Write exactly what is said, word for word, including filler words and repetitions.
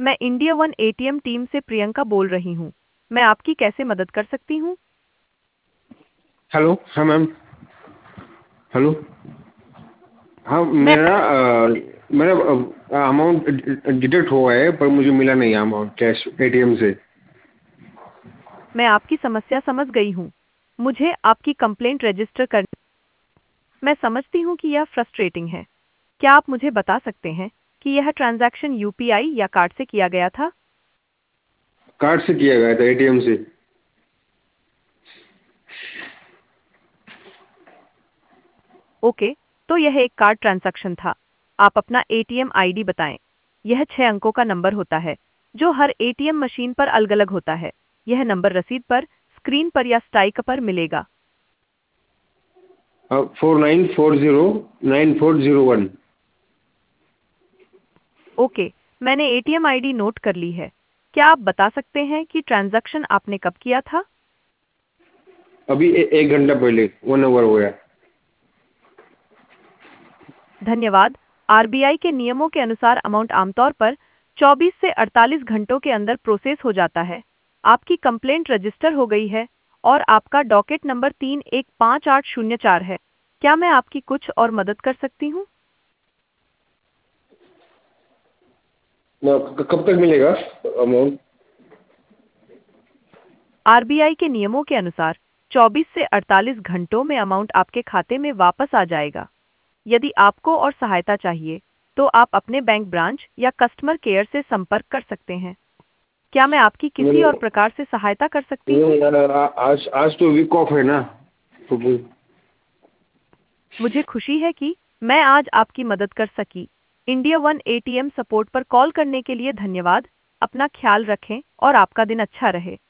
मैं India one ATM team से प्रियंका बोल रही हूँ। मैं आपकी कैसे मदद कर सकती हूँ? हेलो, हाँ मैम। हेलो। हाँ, मैं मेरा अ, मेरा अमाउंट डिडक्ट हुआ है पर मुझे मिला नहीं है अमाउंट कैश एटीएम से। मैं आपकी समस्या समझ गई हूँ। मुझे आपकी कंप्लेंट रजिस्टर करनी। मैं समझती हूँ कि यह फ्रस्ट्रेटिंग है। क्या आप मुझे बता सकते हैं कि यह ट्रांजैक्शन यूपीआई या कार्ड से किया गया था? कार्ड से किया गया था, एटीएम से। ओके, तो यह एक कार्ड ट्रांजैक्शन था। आप अपना एटीएम आईडी बताएं। यह छह अंकों का नंबर होता है जो हर एटीएम मशीन पर अलग-अलग होता है। यह नंबर रसीद पर, स्क्रीन पर या स्टाइक पर मिलेगा। Four nine four zero nine four zero one. Okay, मैंने एटीएम आईडी नोट कर ली है। क्या आप बता सकते हैं कि ट्रांजैक्शन आपने कब किया था? अभी ए, एक घंटा पहले, वन आवर हो गया। धन्यवाद। आरबीआई के नियमों के अनुसार अमाउंट आमतौर पर चौबीस से अड़तालीस घंटों के अंदर प्रोसेस हो जाता है। आपकी कंप्लेंट रजिस्टर हो गई है और आपका डॉकेट नंबर तीन एक पाँच आठ शून्य चार है। क्या मैं आपकी कुछ और मदद कर सकती हूँ? ना, क- कब तक मिलेगा अमाउंट? आरबीआई के नियमों के अनुसार चौबीस से अड़तालीस घंटों में अमाउंट आपके खाते में वापस आ जाएगा। यदि आपको और सहायता चाहिए, तो आप अपने बैंक ब्रांच या कस्टमर केयर से संपर्क कर सकते हैं। क्या मैं आपकी किसी मेरे और प्रकार से सहायता कर सकती हूँ? मेरे यार, आ- आज आज तो वीक ऑफ है ना, तो फिर- मुझे खुशी है कि मैं आज आपकी मदद कर सकी। इंडिया वन एटीएम सपोर्ट पर कॉल करने के लिए धन्यवाद। अपना ख्याल रखें और आपका दिन अच्छा रहे।